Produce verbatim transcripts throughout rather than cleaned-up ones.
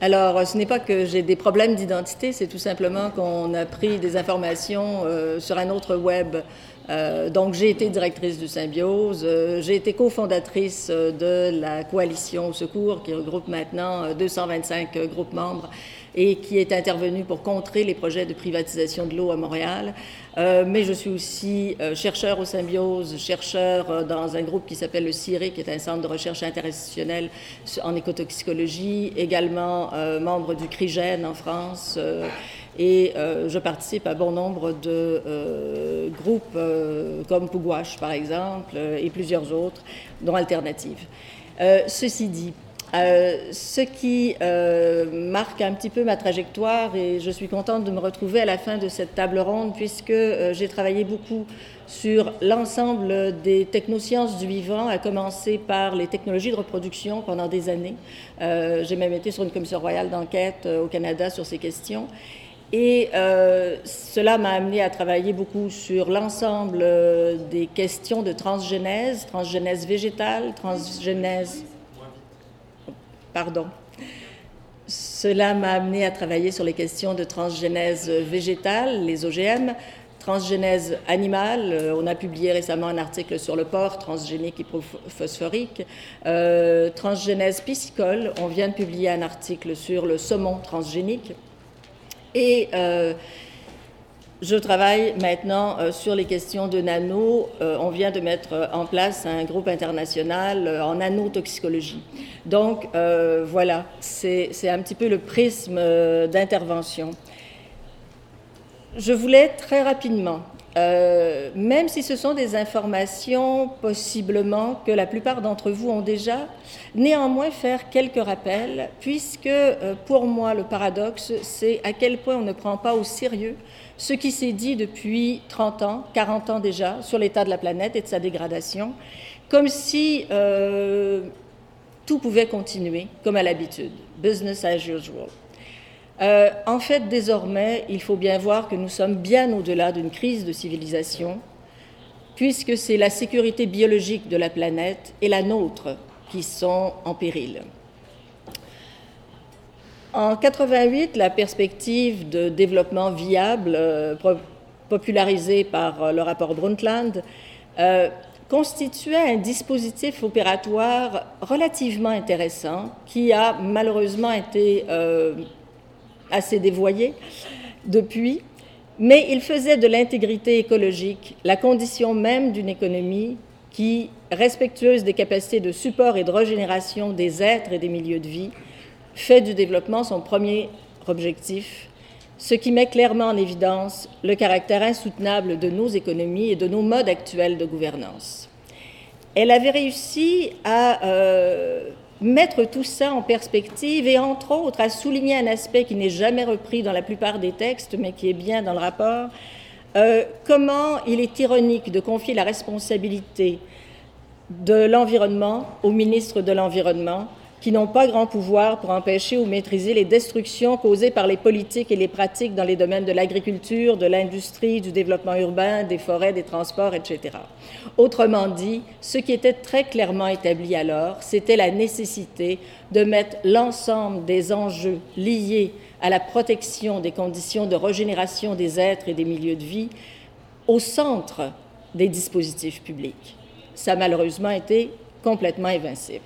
Alors, ce n'est pas que j'ai des problèmes d'identité, c'est tout simplement qu'on a pris des informations euh, sur un autre web. Euh, donc, j'ai été directrice du Symbiose, euh, j'ai été cofondatrice de la coalition au secours qui regroupe maintenant deux cent vingt-cinq groupes membres et qui est intervenue pour contrer les projets de privatisation de l'eau à Montréal. Euh, mais je suis aussi euh, chercheur au Symbiose, chercheur euh, dans un groupe qui s'appelle le C I R I, qui est un centre de recherche interinstitutionnel en écotoxicologie, également euh, membre du CRIGEN en France, euh, et euh, je participe à bon nombre de euh, groupes euh, comme Pougouache, par exemple, euh, et plusieurs autres, dont Alternative. Euh, ceci dit, Euh, ce qui euh, marque un petit peu ma trajectoire, et je suis contente de me retrouver à la fin de cette table ronde, puisque euh, j'ai travaillé beaucoup sur l'ensemble des technosciences du vivant, à commencer par les technologies de reproduction pendant des années. Euh, j'ai même été sur une commission royale d'enquête euh, au Canada sur ces questions. Et euh, cela m'a amené à travailler beaucoup sur l'ensemble euh, des questions de transgénèse, transgénèse végétale, transgénèse... Pardon. Cela m'a amené à travailler sur les questions de transgénèse végétale, les O G M, transgénèse animale. On a publié récemment un article sur le porc transgénique hypophosphorique. Euh, transgénèse piscicole, on vient de publier un article sur le saumon transgénique. Et euh, je travaille maintenant euh, sur les questions de nano. Euh, on vient de mettre en place un groupe international euh, en nanotoxicologie. Donc, euh, voilà, c'est, c'est un petit peu le prisme euh, d'intervention. Je voulais très rapidement, euh, même si ce sont des informations possiblement que la plupart d'entre vous ont déjà, néanmoins faire quelques rappels, puisque euh, pour moi, le paradoxe, c'est à quel point on ne prend pas au sérieux ce qui s'est dit depuis trente ans, quarante ans déjà, sur l'état de la planète et de sa dégradation, comme si euh, tout pouvait continuer comme à l'habitude, business as usual. Euh, en fait, désormais, il faut bien voir que nous sommes bien au-delà d'une crise de civilisation, puisque c'est la sécurité biologique de la planète et la nôtre qui sont en péril. En quatre-vingt-huit, la perspective de développement viable, euh, popularisée par euh, le rapport Brundtland, euh, constituait un dispositif opératoire relativement intéressant qui a malheureusement été euh, assez dévoyé depuis, mais il faisait de l'intégrité écologique la condition même d'une économie qui, respectueuse des capacités de support et de régénération des êtres et des milieux de vie, fait du développement son premier objectif, ce qui met clairement en évidence le caractère insoutenable de nos économies et de nos modes actuels de gouvernance. Elle avait réussi à euh, mettre tout ça en perspective et, entre autres, à souligner un aspect qui n'est jamais repris dans la plupart des textes, mais qui est bien dans le rapport, euh, comment il est ironique de confier la responsabilité de l'environnement au ministre de l'Environnement, qui n'ont pas grand pouvoir pour empêcher ou maîtriser les destructions causées par les politiques et les pratiques dans les domaines de l'agriculture, de l'industrie, du développement urbain, des forêts, des transports, et cetera. Autrement dit, ce qui était très clairement établi alors, c'était la nécessité de mettre l'ensemble des enjeux liés à la protection des conditions de régénération des êtres et des milieux de vie au centre des dispositifs publics. Ça a malheureusement été complètement invincible.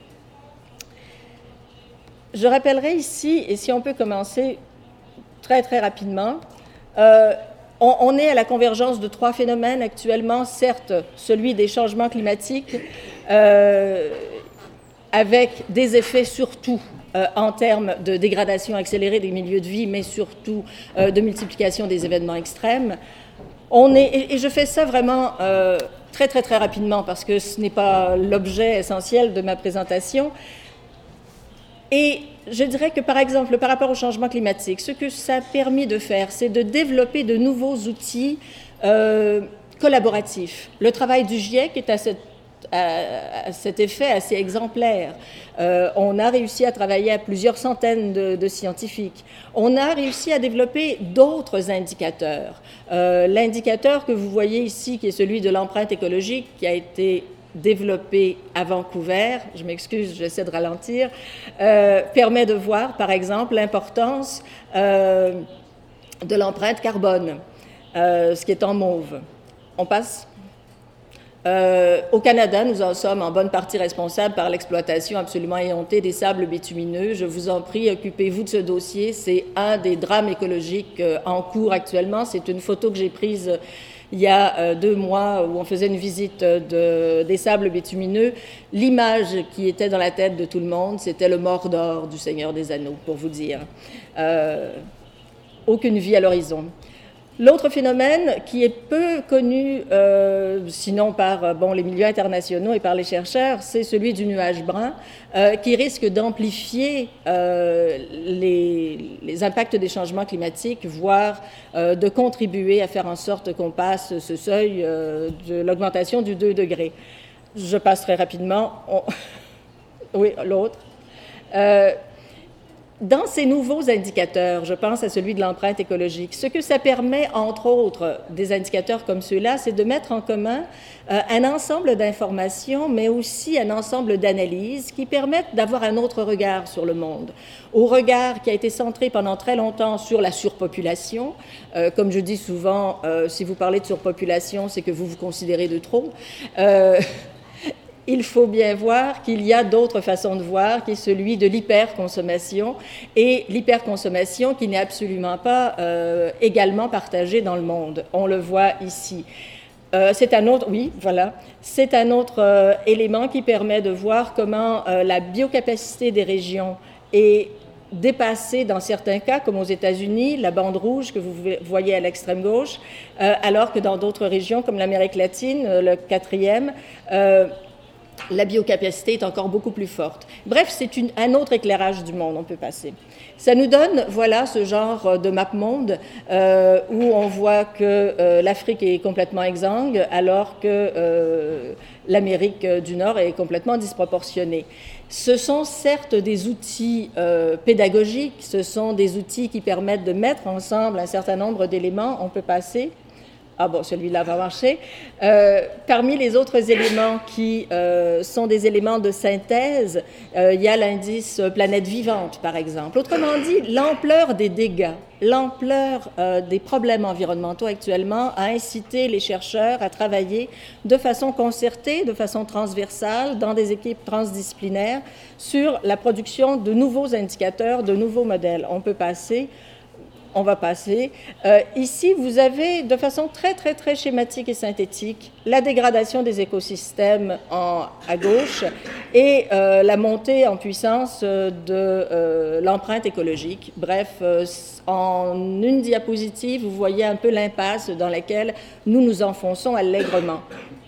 Je rappellerai ici, et si on peut commencer très, très rapidement, euh, on, on est à la convergence de trois phénomènes actuellement, certes celui des changements climatiques, euh, avec des effets surtout euh, en termes de dégradation accélérée des milieux de vie, mais surtout euh, de multiplication des événements extrêmes. On est, et, et je fais ça vraiment euh, très, très, très rapidement, parce que ce n'est pas l'objet essentiel de ma présentation. Et je dirais que, par exemple, par rapport au changement climatique, ce que ça a permis de faire, c'est de développer de nouveaux outils euh, collaboratifs. Le travail du GIEC est à, cette, à, à cet effet assez exemplaire. Euh, on a réussi à travailler à plusieurs centaines de, de scientifiques. On a réussi à développer d'autres indicateurs. Euh, l'indicateur que vous voyez ici, qui est celui de l'empreinte écologique, qui a été développé à Vancouver, je m'excuse, j'essaie de ralentir, euh, permet de voir, par exemple, l'importance euh, de l'empreinte carbone, euh, ce qui est en mauve. On passe. Euh, au Canada, nous en sommes en bonne partie responsables par l'exploitation absolument éhontée des sables bitumineux. Je vous en prie, occupez-vous de ce dossier. C'est un des drames écologiques euh, en cours actuellement. C'est une photo que j'ai prise euh, il y a euh, deux mois où on faisait une visite de, des sables bitumineux. L'image qui était dans la tête de tout le monde, c'était le Mordor du Seigneur des Anneaux, pour vous dire. Euh, aucune vie à l'horizon. L'autre phénomène qui est peu connu, euh, sinon par bon, les milieux internationaux et par les chercheurs, c'est celui du nuage brun, euh, qui risque d'amplifier euh, les, les impacts des changements climatiques, voire euh, de contribuer à faire en sorte qu'on passe ce seuil euh, de l'augmentation du deux degrés. Je passerai rapidement. On... oui, l'autre. Euh, Dans ces nouveaux indicateurs, je pense à celui de l'empreinte écologique, ce que ça permet, entre autres, des indicateurs comme ceux-là, c'est de mettre en commun euh, un ensemble d'informations, mais aussi un ensemble d'analyses qui permettent d'avoir un autre regard sur le monde. Au regard qui a été centré pendant très longtemps sur la surpopulation. Euh, comme je dis souvent, euh, si vous parlez de surpopulation, c'est que vous vous considérez de trop. Euh, Il faut bien voir qu'il y a d'autres façons de voir, qui est celui de l'hyperconsommation, et l'hyperconsommation qui n'est absolument pas euh, également partagée dans le monde. On le voit ici. Euh, c'est un autre, oui, voilà, c'est un autre euh, élément qui permet de voir comment euh, la biocapacité des régions est dépassée dans certains cas, comme aux États-Unis, la bande rouge que vous voyez à l'extrême gauche, euh, alors que dans d'autres régions, comme l'Amérique latine, euh, le quatrième, euh, la biocapacité est encore beaucoup plus forte. Bref, c'est une, un autre éclairage du monde, on peut passer. Ça nous donne, voilà, ce genre de map-monde euh, où on voit que euh, l'Afrique est complètement exsangue, alors que euh, l'Amérique du Nord est complètement disproportionnée. Ce sont certes des outils euh, pédagogiques, ce sont des outils qui permettent de mettre ensemble un certain nombre d'éléments. On peut passer. Ah bon, celui-là va marcher. Euh, parmi les autres éléments qui euh, sont des éléments de synthèse, euh, il y a l'indice planète vivante, par exemple. Autrement dit, l'ampleur des dégâts, l'ampleur euh, des problèmes environnementaux actuellement a incité les chercheurs à travailler de façon concertée, de façon transversale, dans des équipes transdisciplinaires, sur la production de nouveaux indicateurs, de nouveaux modèles. On peut passer. On va passer. Euh, ici, vous avez, de façon très, très, très schématique et synthétique, la dégradation des écosystèmes en, à gauche et euh, la montée en puissance de euh, l'empreinte écologique. Bref, euh, en une diapositive, vous voyez un peu l'impasse dans laquelle nous nous enfonçons allègrement.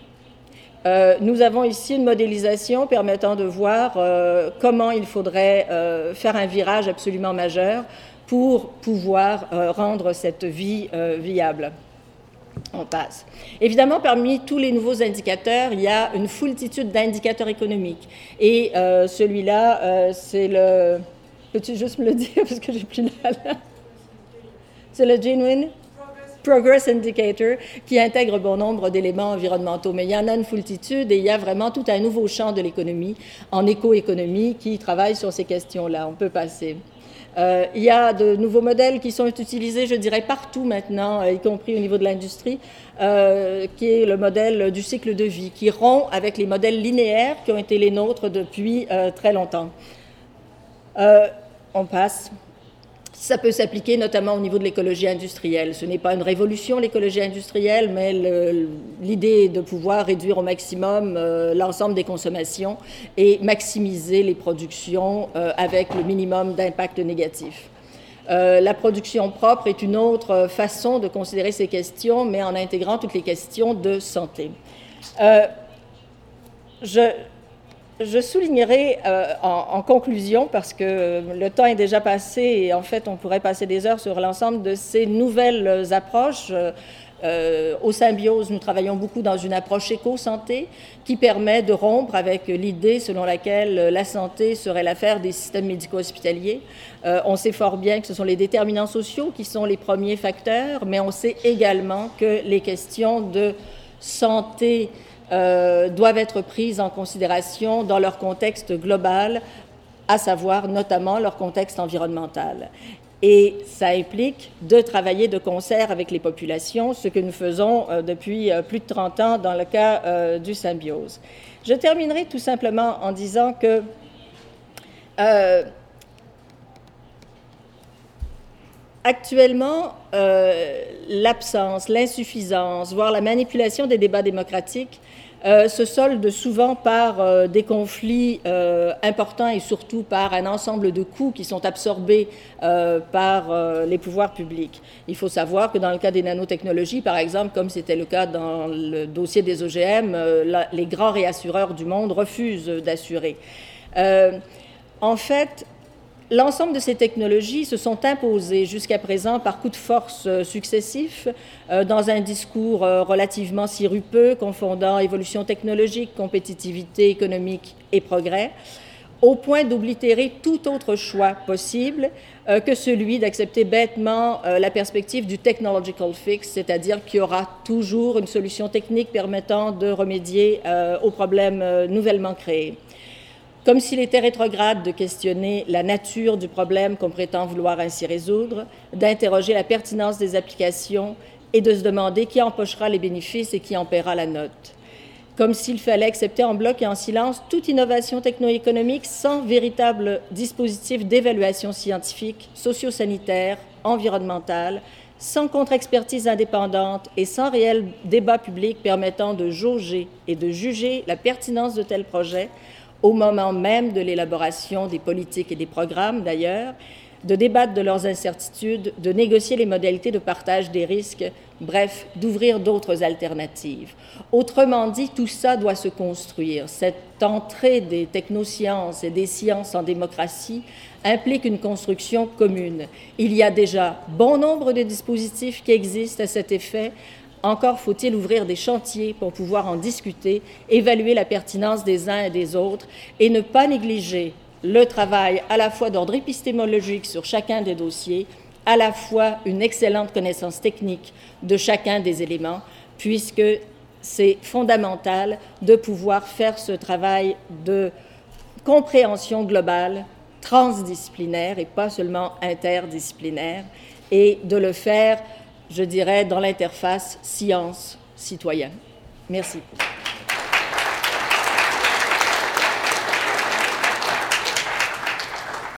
Euh, nous avons ici une modélisation permettant de voir euh, comment il faudrait euh, faire un virage absolument majeur pour pouvoir euh, rendre cette vie euh, viable. On passe. Évidemment, parmi tous les nouveaux indicateurs, il y a une foultitude d'indicateurs économiques. Et euh, celui-là, euh, c'est le... Peux-tu juste me le dire, parce que j'ai plus la là. C'est le Genuine Progress Indicator, qui intègre bon nombre d'éléments environnementaux. Mais il y en a une foultitude et il y a vraiment tout un nouveau champ de l'économie, en éco-économie, qui travaille sur ces questions-là. On peut passer. Euh, il y a de nouveaux modèles qui sont utilisés, je dirais, partout maintenant, y compris au niveau de l'industrie, euh, qui est le modèle du cycle de vie, qui rompt avec les modèles linéaires qui ont été les nôtres depuis euh, très longtemps. Euh, on passe. Ça peut s'appliquer notamment au niveau de l'écologie industrielle. Ce n'est pas une révolution, l'écologie industrielle, mais le, l'idée est de pouvoir réduire au maximum euh, l'ensemble des consommations et maximiser les productions euh, avec le minimum d'impact négatif. Euh, la production propre est une autre façon de considérer ces questions, mais en intégrant toutes les questions de santé. Euh, je... Je soulignerai euh, en, en conclusion, parce que le temps est déjà passé et en fait on pourrait passer des heures sur l'ensemble de ces nouvelles approches. Euh, au Symbiose, nous travaillons beaucoup dans une approche éco-santé qui permet de rompre avec l'idée selon laquelle la santé serait l'affaire des systèmes médico-hospitaliers. Euh, on sait fort bien que ce sont les déterminants sociaux qui sont les premiers facteurs, mais on sait également que les questions de santé euh, doivent être prises en considération dans leur contexte global, à savoir notamment leur contexte environnemental. Et ça implique de travailler de concert avec les populations, ce que nous faisons euh, depuis euh, plus de trente ans dans le cas euh, du Symbiose. Je terminerai tout simplement en disant que euh, actuellement, euh, l'absence, l'insuffisance, voire la manipulation des débats démocratiques Euh, se solde souvent par euh, des conflits euh, importants et surtout par un ensemble de coûts qui sont absorbés euh, par euh, les pouvoirs publics. Il faut savoir que dans le cas des nanotechnologies, par exemple, comme c'était le cas dans le dossier des O G M, euh, la, les grands réassureurs du monde refusent d'assurer. Euh, en fait, l'ensemble de ces technologies se sont imposées jusqu'à présent par coups de force successifs euh, dans un discours euh, relativement sirupeux, confondant évolution technologique, compétitivité économique et progrès, au point d'oblitérer tout autre choix possible euh, que celui d'accepter bêtement euh, la perspective du technological fix, c'est-à-dire qu'il y aura toujours une solution technique permettant de remédier euh, aux problèmes euh, nouvellement créés. Comme s'il était rétrograde de questionner la nature du problème qu'on prétend vouloir ainsi résoudre, d'interroger la pertinence des applications et de se demander qui empochera les bénéfices et qui en paiera la note. Comme s'il fallait accepter en bloc et en silence toute innovation techno-économique sans véritable dispositif d'évaluation scientifique, socio-sanitaire, environnementale, sans contre-expertise indépendante et sans réel débat public permettant de jauger et de juger la pertinence de tels projets, au moment même de l'élaboration des politiques et des programmes d'ailleurs, de débattre de leurs incertitudes, de négocier les modalités de partage des risques, bref, d'ouvrir d'autres alternatives. Autrement dit, tout ça doit se construire. Cette entrée des technosciences et des sciences en démocratie implique une construction commune. Il y a déjà bon nombre de dispositifs qui existent à cet effet. Encore faut-il ouvrir des chantiers pour pouvoir en discuter, évaluer la pertinence des uns et des autres et ne pas négliger le travail à la fois d'ordre épistémologique sur chacun des dossiers, à la fois une excellente connaissance technique de chacun des éléments, puisque c'est fondamental de pouvoir faire ce travail de compréhension globale, transdisciplinaire et pas seulement interdisciplinaire, et de le faire, je dirais, dans l'interface science-citoyen. Merci.